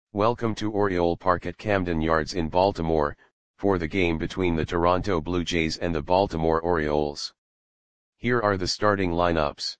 Welcome to Oriole Park at Camden Yards in Baltimore, for the game between the Toronto Blue Jays and the Baltimore Orioles. Here are the starting lineups.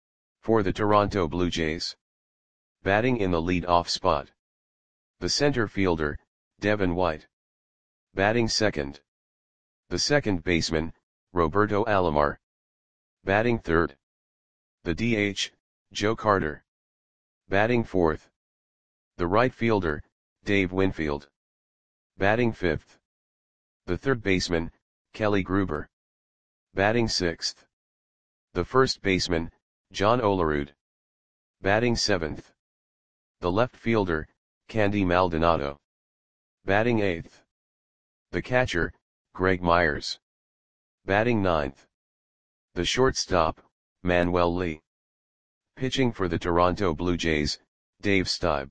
For the Toronto Blue Jays. Batting in the lead-off spot. The center fielder, Devin White. Batting second. The second baseman, Roberto Alomar. Batting third. The DH, Joe Carter. Batting fourth. The right fielder, Dave Winfield. Batting fifth. The third baseman, Kelly Gruber. Batting sixth. The first baseman, John Olerud. Batting seventh. The left fielder, Candy Maldonado. Batting eighth. The catcher, Greg Myers. Batting ninth. The shortstop, Manuel Lee. Pitching for the Toronto Blue Jays, Dave Stieb.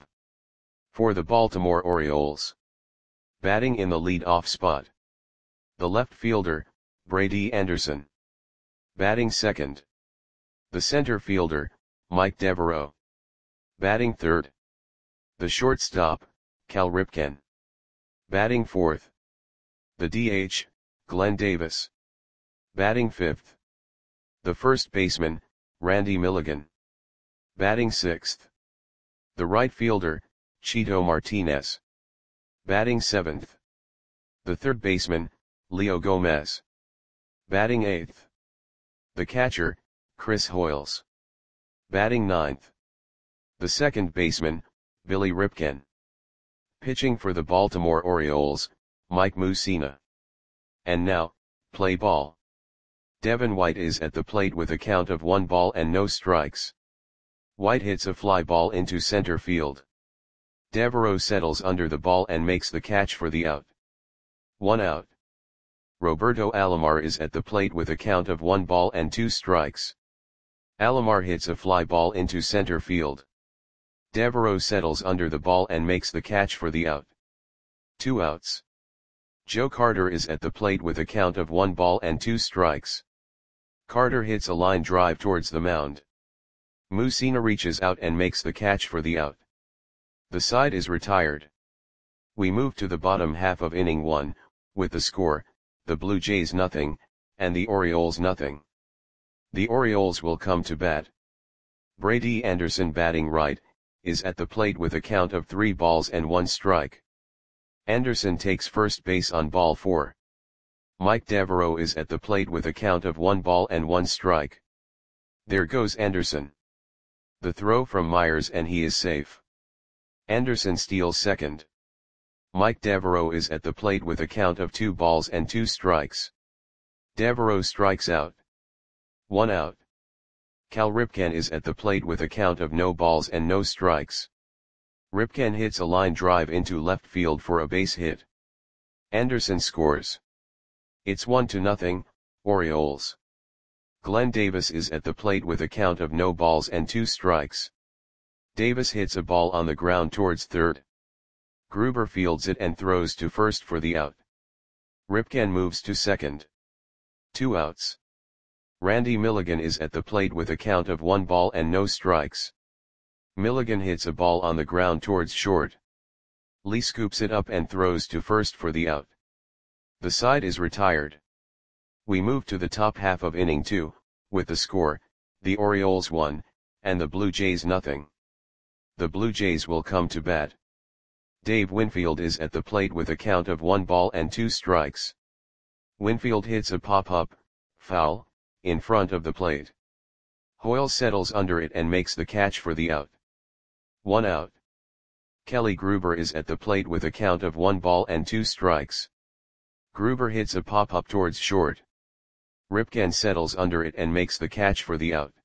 For the Baltimore Orioles. Batting in the lead-off spot. The left fielder, Brady Anderson. Batting second. The center fielder, Mike Devereaux. Batting third. The shortstop, Cal Ripken. Batting fourth. The DH, Glenn Davis. Batting fifth. The first baseman, Randy Milligan. Batting sixth. The right fielder, Chito Martinez. Batting seventh. The third baseman, Leo Gomez. Batting eighth. The catcher, Chris Hoiles. Batting ninth. The second baseman, Billy Ripken. Pitching for the Baltimore Orioles, Mike Mussina. And now, play ball. Devin White is at the plate with a count of 1 ball and no strikes. White hits a fly ball into center field. Devereaux settles under the ball and makes the catch for the out. 1 out. Roberto Alomar is at the plate with a count of 1 ball and 2 strikes. Alomar hits a fly ball into center field. Devereaux settles under the ball and makes the catch for the out. 2 outs. Joe Carter is at the plate with a count of 1 ball and 2 strikes. Carter hits a line drive towards the mound. Mussina reaches out and makes the catch for the out. The side is retired. We move to the bottom half of inning 1, with the score, the Blue Jays 0, and the Orioles 0. The Orioles will come to bat. Brady Anderson, batting right, is at the plate with a count of 3 balls and 1 strike. Anderson takes first base on ball 4. Mike Devereaux is at the plate with a count of 1 ball and 1 strike. There goes Anderson. The throw from Myers and he is safe. Anderson steals second. Mike Devereaux is at the plate with a count of 2 balls and 2 strikes. Devereaux strikes out. 1 out. Cal Ripken is at the plate with a count of no balls and no strikes. Ripken hits a line drive into left field for a base hit. Anderson scores. It's 1-0, Orioles. Glenn Davis is at the plate with a count of no balls and 2 strikes. Davis hits a ball on the ground towards third. Gruber fields it and throws to first for the out. Ripken moves to second. 2 outs. Randy Milligan is at the plate with a count of 1 ball and no strikes. Milligan hits a ball on the ground towards short. Lee scoops it up and throws to first for the out. The side is retired. We move to the top half of inning 2, with the score, the Orioles 1, and the Blue Jays 0. The Blue Jays will come to bat. Dave Winfield is at the plate with a count of 1 ball and 2 strikes. Winfield hits a pop-up, foul, in front of the plate. Hoiles settles under it and makes the catch for the out. 1 out. Kelly Gruber is at the plate with a count of 1 ball and 2 strikes. Gruber hits a pop-up towards short. Ripken settles under it and makes the catch for the out.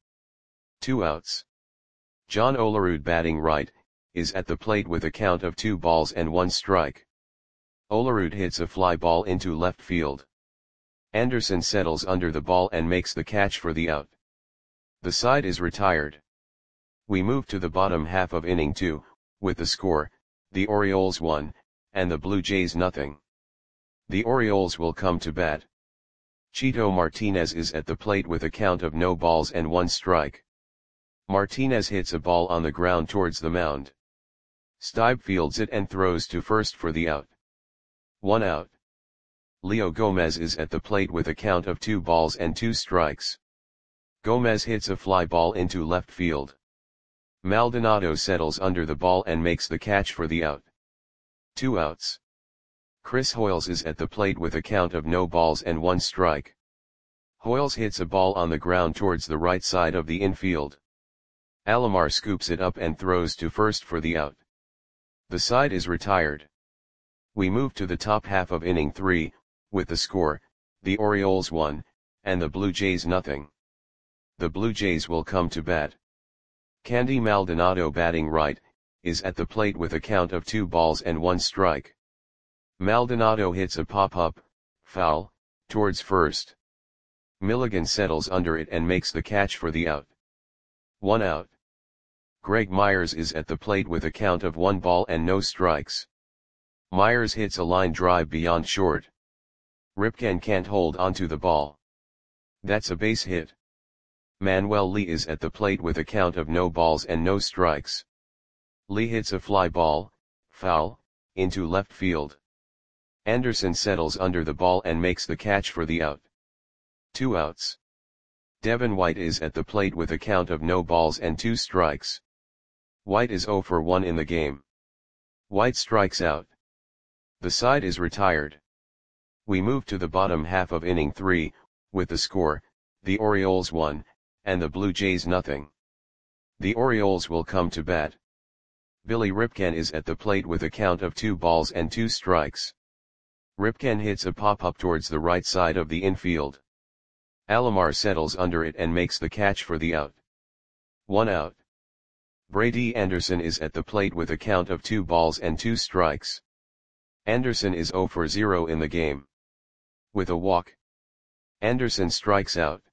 2 outs. John Olerud, batting right, is at the plate with a count of 2 balls and 1 strike. Olerud hits a fly ball into left field. Anderson settles under the ball and makes the catch for the out. The side is retired. We move to the bottom half of inning 2, with the score, the Orioles 1, and the Blue Jays 0. The Orioles will come to bat. Chito Martinez is at the plate with a count of no balls and 1 strike. Martinez hits a ball on the ground towards the mound. Stibe fields it and throws to first for the out. 1 out. Leo Gomez is at the plate with a count of 2 balls and 2 strikes. Gomez hits a fly ball into left field. Maldonado settles under the ball and makes the catch for the out. 2 outs. Chris Hoiles is at the plate with a count of no balls and 1 strike. Hoiles hits a ball on the ground towards the right side of the infield. Alomar scoops it up and throws to first for the out. The side is retired. We move to the top half of inning 3, with the score, the Orioles 1, and the Blue Jays nothing. The Blue Jays will come to bat. Candy Maldonado, batting right, is at the plate with a count of 2 balls and 1 strike. Maldonado hits a pop-up, foul, towards first. Milligan settles under it and makes the catch for the out. 1 out. Greg Myers is at the plate with a count of 1 ball and no strikes. Myers hits a line drive beyond short. Ripken can't hold onto the ball. That's a base hit. Manuel Lee is at the plate with a count of no balls and no strikes. Lee hits a fly ball, foul, into left field. Anderson settles under the ball and makes the catch for the out. 2 outs. Devin White is at the plate with a count of no balls and 2 strikes. White is 0 for 1 in the game. White strikes out. The side is retired. We move to the bottom half of inning 3, with the score, the Orioles 1, and the Blue Jays nothing. The Orioles will come to bat. Billy Ripken is at the plate with a count of 2 balls and 2 strikes. Ripken hits a pop-up towards the right side of the infield. Alomar settles under it and makes the catch for the out. 1 out. Brady Anderson is at the plate with a count of 2 balls and 2 strikes. Anderson is 0 for 0 in the game. With a walk, Anderson strikes out.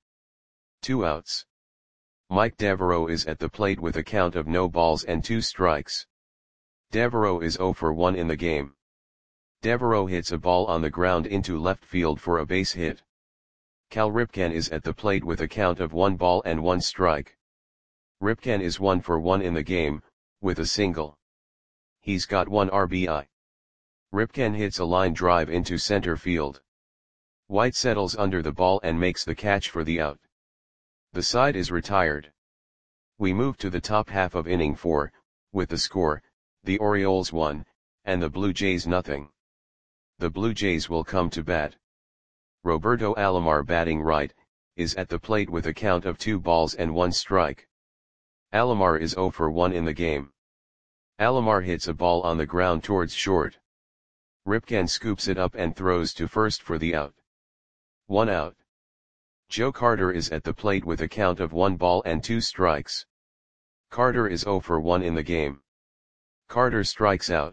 2 outs. Mike Devereaux is at the plate with a count of no balls and 2 strikes. Devereaux is 0 for 1 in the game. Devereaux hits a ball on the ground into left field for a base hit. Cal Ripken is at the plate with a count of 1 ball and 1 strike. Ripken is 1 for 1 in the game, with a single. He's got 1 RBI. Ripken hits a line drive into center field. White settles under the ball and makes the catch for the out. The side is retired. We move to the top half of inning 4, with the score, the Orioles 1, and the Blue Jays nothing. The Blue Jays will come to bat. Roberto Alomar, batting right, is at the plate with a count of 2 balls and 1 strike. Alomar is 0 for 1 in the game. Alomar hits a ball on the ground towards short. Ripken scoops it up and throws to first for the out. 1 out. Joe Carter is at the plate with a count of 1 ball and 2 strikes. Carter is 0 for 1 in the game. Carter strikes out.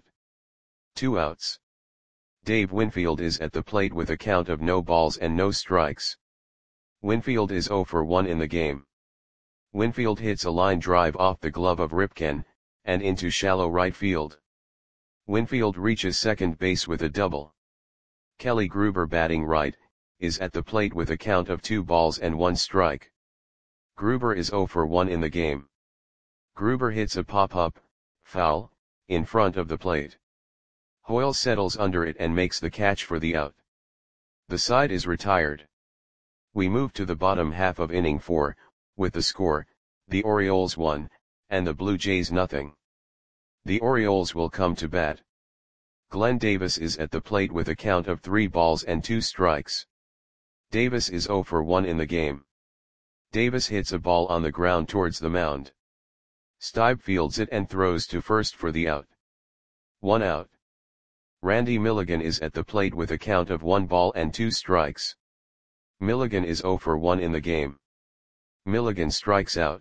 2 outs. Dave Winfield is at the plate with a count of no balls and no strikes. Winfield is 0 for 1 in the game. Winfield hits a line drive off the glove of Ripken, and into shallow right field. Winfield reaches second base with a double. Kelly Gruber, batting right, is at the plate with a count of 2 balls and 1 strike. Gruber is 0 for 1 in the game. Gruber hits a pop-up, foul, in front of the plate. Hoyle settles under it and makes the catch for the out. The side is retired. We move to the bottom half of inning 4, with the score, the Orioles 1, and the Blue Jays nothing. The Orioles will come to bat. Glenn Davis is at the plate with a count of 3 balls and 2 strikes. Davis is 0 for 1 in the game. Davis hits a ball on the ground towards the mound. Stibe fields it and throws to first for the out. 1 out. Randy Milligan is at the plate with a count of 1 ball and 2 strikes. Milligan is 0 for 1 in the game. Milligan strikes out.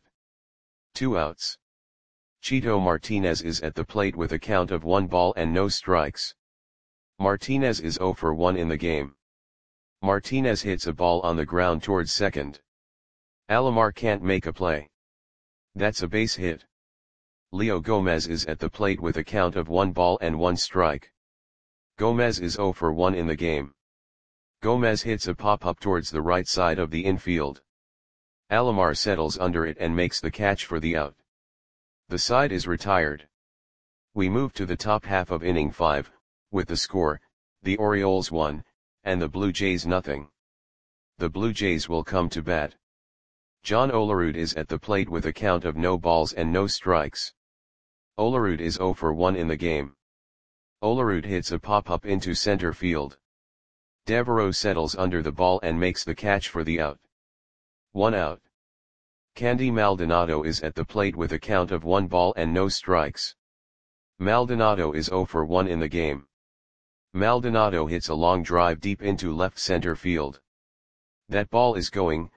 2 outs. Chito Martinez is at the plate with a count of 1 ball and no strikes. Martinez is 0 for 1 in the game. Martinez hits a ball on the ground towards second. Alomar can't make a play. That's a base hit. Leo Gomez is at the plate with a count of 1 ball and 1 strike. Gomez is 0 for 1 in the game. Gomez hits a pop-up towards the right side of the infield. Alomar settles under it and makes the catch for the out. The side is retired. We move to the top half of inning 5, with the score, the Orioles 1, and the Blue Jays nothing. The Blue Jays will come to bat. John Olerud is at the plate with a count of no balls and no strikes. Olerud is 0 for 1 in the game. Olerud hits a pop-up into center field. Devereaux settles under the ball and makes the catch for the out. 1 out. Candy Maldonado is at the plate with a count of 1 ball and no strikes. Maldonado is 0 for 1 in the game. Maldonado hits a long drive deep into left center field. That ball is going,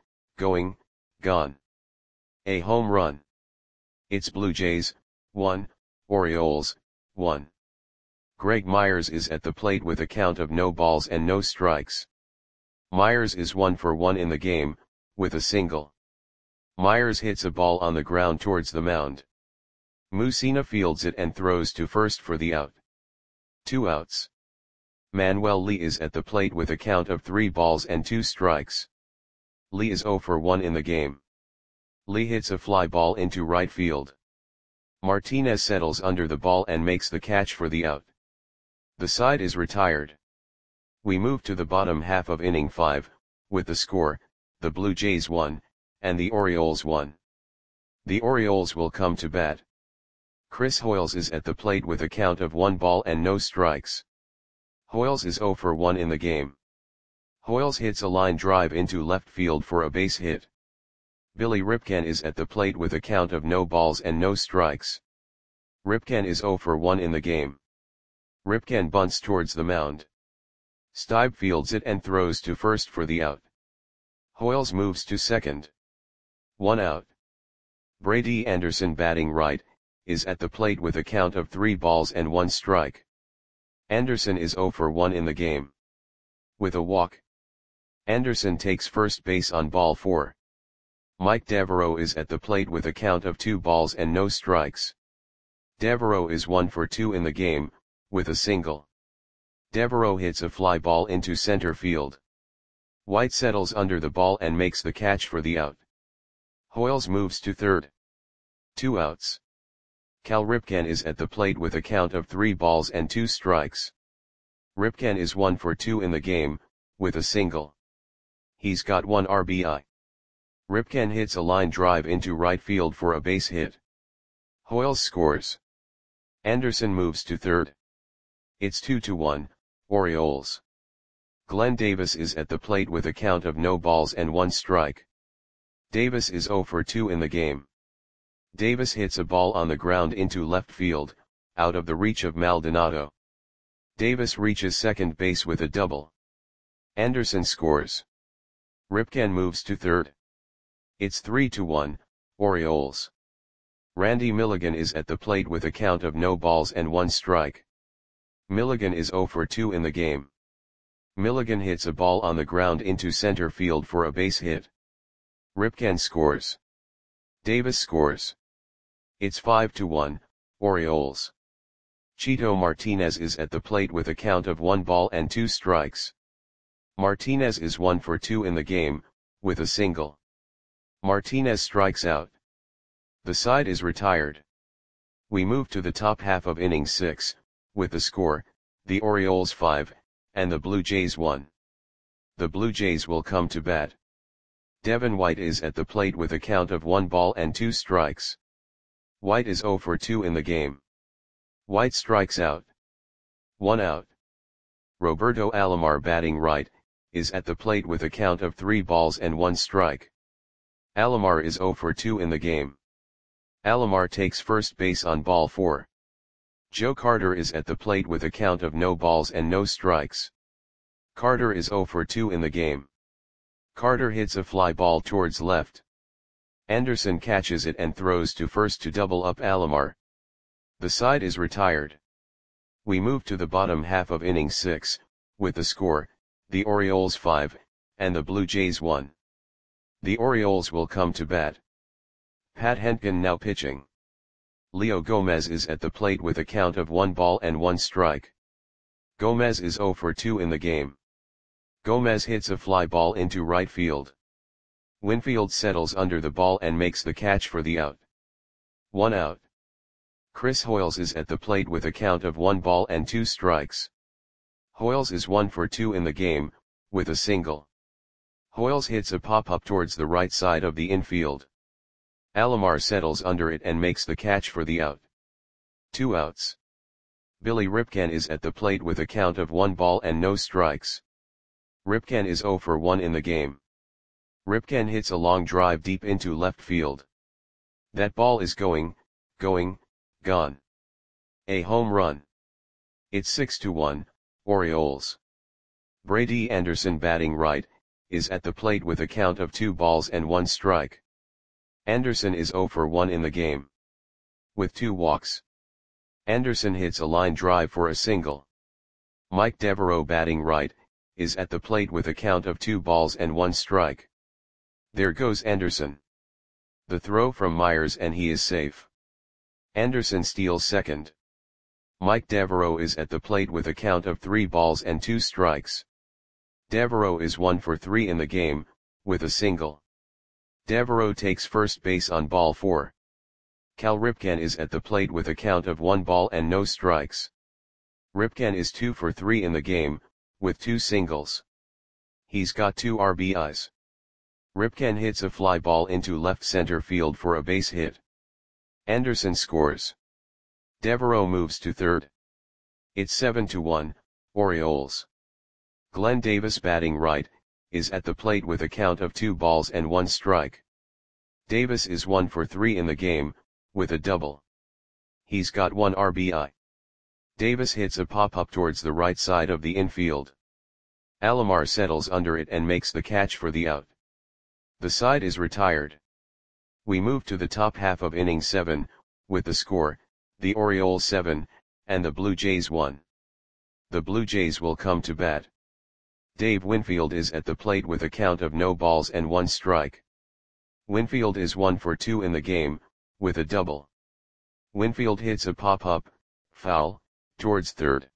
gone. A home run. It's Blue Jays, 1, Orioles, 1. Greg Myers is at the plate with a count of no balls and no strikes. Myers is 1 for 1 in the game, with a single. Myers hits a ball on the ground towards the mound. Mussina fields it and throws to first for the out. 2 outs. Manuel Lee is at the plate with a count of 3 balls and 2 strikes. Lee is 0 for 1 in the game. Lee hits a fly ball into right field. Martinez settles under the ball and makes the catch for the out. The side is retired. We move to the bottom half of inning 5, with the score, the Blue Jays 1, and the Orioles 1. The Orioles will come to bat. Chris Hoiles is at the plate with a count of 1 ball and no strikes. Hoiles is 0 for 1 in the game. Hoiles hits a line drive into left field for a base hit. Billy Ripken is at the plate with a count of no balls and no strikes. Ripken is 0 for 1 in the game. Ripken bunts towards the mound. Stibe fields it and throws to first for the out. Hoiles moves to second. 1 out. Brady Anderson, batting right, is at the plate with a count of 3 balls and 1 strike. Anderson is 0 for 1 in the game. With a walk, Anderson takes first base on ball 4. Mike Devereaux is at the plate with a count of 2 balls and no strikes. Devereaux is 1 for 2 in the game, with a single. Devereaux hits a fly ball into center field. White settles under the ball and makes the catch for the out. Hoiles moves to third. 2 outs. Cal Ripken is at the plate with a count of 3 balls and 2 strikes. Ripken is 1 for 2 in the game, with a single. He's got 1 RBI. Ripken hits a line drive into right field for a base hit. Hoiles scores. Anderson moves to third. It's 2-1, Orioles. Glenn Davis is at the plate with a count of no balls and 1 strike. Davis is 0 for 2 in the game. Davis hits a ball on the ground into left field, out of the reach of Maldonado. Davis reaches second base with a double. Anderson scores. Ripken moves to third. It's 3-1, Orioles. Randy Milligan is at the plate with a count of no balls and 1 strike. Milligan is 0 for 2 in the game. Milligan hits a ball on the ground into center field for a base hit. Ripken scores. Davis scores. It's 5-1, Orioles. Chito Martinez is at the plate with a count of 1 ball and 2 strikes. Martinez is 1 for 2 in the game, with a single. Martinez strikes out. The side is retired. We move to the top half of inning 6, with the score, the Orioles 5, and the Blue Jays 1. The Blue Jays will come to bat. Devin White is at the plate with a count of 1 ball and 2 strikes. White is 0 for 2 in the game. White strikes out. 1 out. Roberto Alomar, batting right, is at the plate with a count of 3 balls and 1 strike. Alomar is 0 for 2 in the game. Alomar takes first base on ball 4. Joe Carter is at the plate with a count of no balls and no strikes. Carter is 0 for 2 in the game. Carter hits a fly ball towards left. Anderson catches it and throws to first to double up Alomar. The side is retired. We move to the bottom half of inning 6, with the score, the Orioles 5, and the Blue Jays 1. The Orioles will come to bat. Pat Hentgen now pitching. Leo Gomez is at the plate with a count of 1 ball and 1 strike. Gomez is 0 for 2 in the game. Gomez hits a fly ball into right field. Winfield settles under the ball and makes the catch for the out. 1 out. Chris Hoiles is at the plate with a count of 1 ball and 2 strikes. Hoiles is 1 for 2 in the game, with a single. Hoiles hits a pop-up towards the right side of the infield. Alomar settles under it and makes the catch for the out. 2 outs. Billy Ripken is at the plate with a count of 1 ball and no strikes. Ripken is 0 for 1 in the game. Ripken hits a long drive deep into left field. That ball is going, gone. A home run. It's 6-1, Orioles. Brady Anderson, batting right, is at the plate with a count of 2 balls and 1 strike. Anderson is 0 for 1 in the game. With 2 walks. Anderson hits a line drive for a single. Mike Devereaux, batting right, is at the plate with a count of 2 balls and 1 strike. There goes Anderson. The throw from Myers and he is safe. Anderson steals second. Mike Devereaux is at the plate with a count of 3 balls and 2 strikes. Devereaux is 1 for 3 in the game, with a single. Devereaux takes first base on ball 4. Cal Ripken is at the plate with a count of 1 ball and no strikes. Ripken is 2 for 3 in the game, with 2 singles. He's got 2 RBIs. Ripken hits a fly ball into left center field for a base hit. Anderson scores. Devereaux moves to third. It's 7-1, Orioles. Glenn Davis, batting right, is at the plate with a count of 2 balls and 1 strike. Davis is 1 for 3 in the game, with a double. He's got 1 RBI. Davis hits a pop-up towards the right side of the infield. Alomar settles under it and makes the catch for the out. The side is retired. We move to the top half of inning 7, with the score, the Orioles 7, and the Blue Jays 1. The Blue Jays will come to bat. Dave Winfield is at the plate with a count of no balls and 1 strike. Winfield is 1 for 2 in the game, with a double. Winfield hits a pop-up, foul, towards third.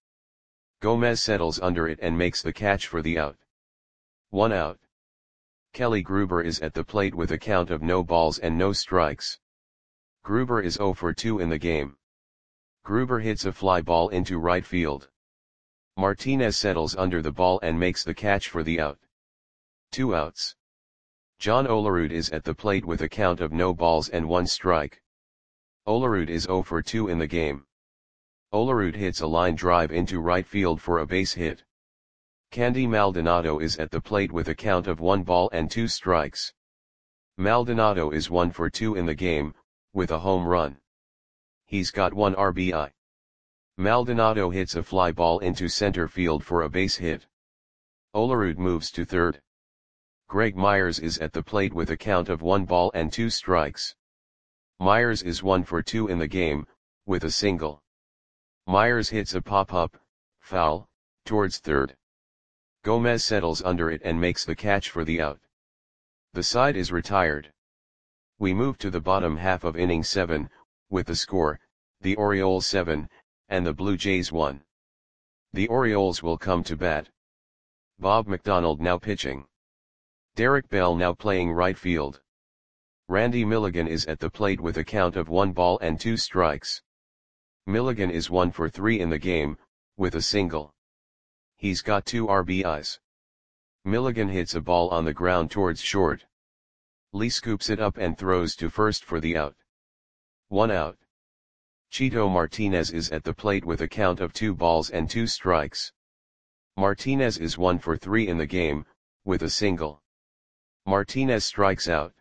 Gomez settles under it and makes the catch for the out. 1 out. Kelly Gruber is at the plate with a count of no balls and no strikes. Gruber is 0 for 2 in the game. Gruber hits a fly ball into right field. Martinez settles under the ball and makes the catch for the out. 2 outs. John Olerud is at the plate with a count of no balls and 1 strike. Olerud is 0 for 2 in the game. Olerud hits a line drive into right field for a base hit. Candy Maldonado is at the plate with a count of 1 ball and 2 strikes. Maldonado is 1 for 2 in the game, with a home run. He's got 1 RBI. Maldonado hits a fly ball into center field for a base hit. Olerud moves to third. Greg Myers is at the plate with a count of 1 ball and 2 strikes. Myers is 1 for 2 in the game, with a single. Myers hits a pop-up, foul, towards third. Gomez settles under it and makes the catch for the out. The side is retired. We move to the bottom half of inning 7, with the score, the Orioles 7, and the Blue Jays 1. The Orioles will come to bat. Bob McDonald now pitching. Derek Bell now playing right field. Randy Milligan is at the plate with a count of 1 ball and 2 strikes. Milligan is 1 for 3 in the game, with a single. He's got 2 RBIs. Milligan hits a ball on the ground towards short. Lee scoops it up and throws to first for the out. 1 out. Chito Martinez is at the plate with a count of 2 balls and 2 strikes. Martinez is 1 for 3 in the game, with a single. Martinez strikes out.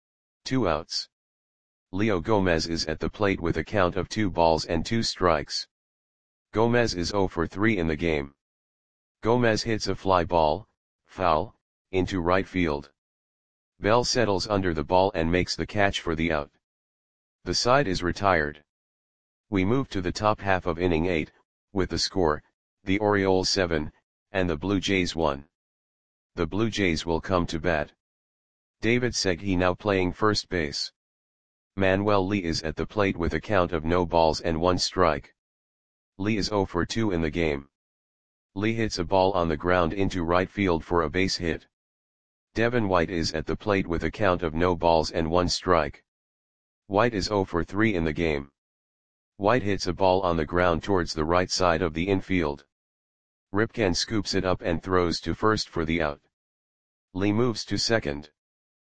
2 outs. Leo Gomez is at the plate with a count of 2 balls and 2 strikes. Gomez is 0 for 3 in the game. Gomez hits a fly ball, foul, into right field. Bell settles under the ball and makes the catch for the out. The side is retired. We move to the top half of inning 8, with the score, the Orioles 7, and the Blue Jays 1. The Blue Jays will come to bat. David Segui now playing first base. Manuel Lee is at the plate with a count of no balls and 1 strike. Lee is 0 for 2 in the game. Lee hits a ball on the ground into right field for a base hit. Devin White is at the plate with a count of no balls and 1 strike. White is 0 for 3 in the game. White hits a ball on the ground towards the right side of the infield. Ripken scoops it up and throws to first for the out. Lee moves to second.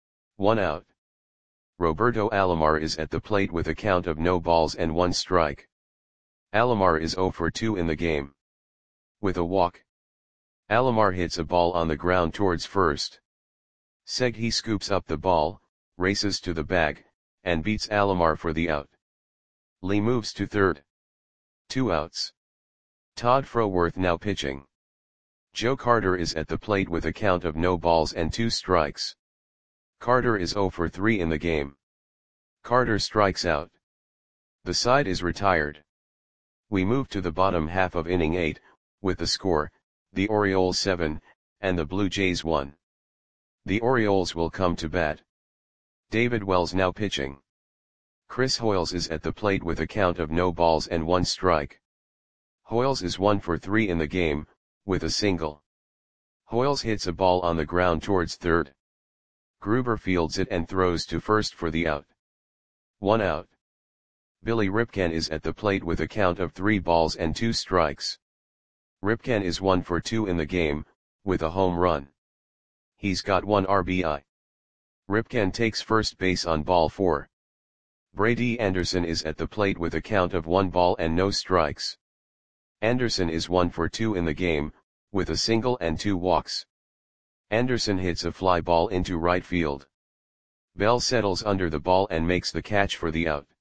1 out. Roberto Alomar is at the plate with a count of no balls and 1 strike. Alomar is 0 for 2 in the game. With a walk, Alomar hits a ball on the ground towards first. Segui scoops up the ball, races to the bag, and beats Alomar for the out. Lee moves to third. 2 outs. Todd Froworth now pitching. Joe Carter is at the plate with a count of no balls and 2 strikes. Carter is 0 for 3 in the game. Carter strikes out. The side is retired. We move to the bottom half of inning 8, with the score, the Orioles 7, and the Blue Jays 1. The Orioles will come to bat. David Wells now pitching. Chris Hoiles is at the plate with a count of no balls and 1 strike. Hoiles is 1 for 3 in the game, with a single. Hoiles hits a ball on the ground towards third. Gruber fields it and throws to first for the out. 1 out. Billy Ripken is at the plate with a count of 3 balls and 2 strikes. Ripken is 1 for 2 in the game, with a home run. He's got 1 RBI. Ripken takes first base on ball 4. Brady Anderson is at the plate with a count of 1 ball and no strikes. Anderson is 1 for 2 in the game, with a single and 2 walks. Anderson hits a fly ball into right field. Bell settles under the ball and makes the catch for the out.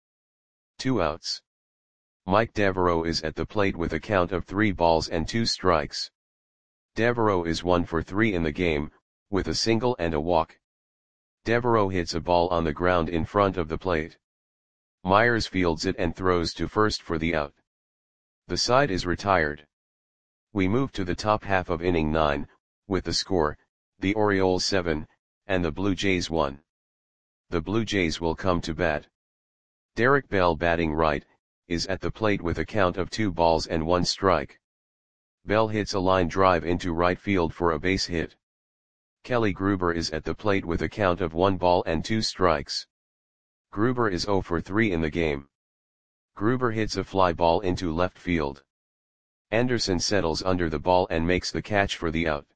2 outs. Mike Devereaux is at the plate with a count of 3 balls and 2 strikes. Devereaux is 1 for 3 in the game, with a single and a walk. Devereaux hits a ball on the ground in front of the plate. Myers fields it and throws to first for the out. The side is retired. We move to the top half of inning 9, with the score, the Orioles 7, and the Blue Jays 1. The Blue Jays will come to bat. Derek Bell batting right, is at the plate with a count of 2 balls and 1 strike. Bell hits a line drive into right field for a base hit. Kelly Gruber is at the plate with a count of 1 ball and 2 strikes. Gruber is 0 for 3 in the game. Gruber hits a fly ball into left field. Anderson settles under the ball and makes the catch for the out.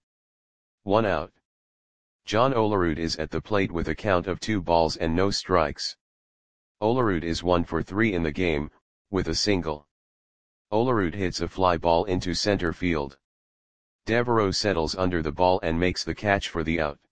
1 out. John Olerud is at the plate with a count of 2 balls and no strikes. Olerud is 1 for 3 in the game, with a single. Olerud hits a fly ball into center field. Devereaux settles under the ball and makes the catch for the out.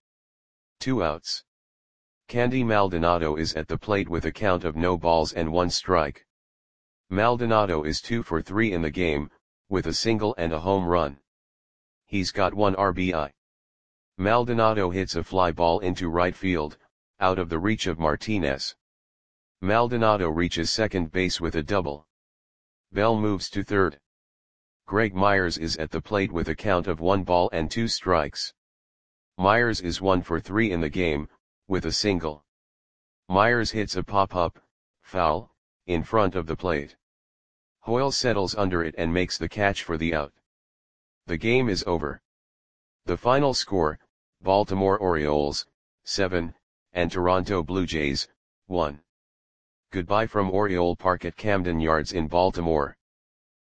2 outs. Candy Maldonado is at the plate with a count of no balls and 1 strike. Maldonado is 2 for 3 in the game, with a single and a home run. He's got 1 RBI. Maldonado hits a fly ball into right field, out of the reach of Martinez. Maldonado reaches second base with a double. Bell moves to third. Greg Myers is at the plate with a count of 1 ball and 2 strikes. Myers is 1 for 3 in the game, with a single. Myers hits a pop-up, foul, in front of the plate. Hoyle settles under it and makes the catch for the out. The game is over. The final score, Baltimore Orioles, 7, and Toronto Blue Jays, 1. Goodbye from Oriole Park at Camden Yards in Baltimore.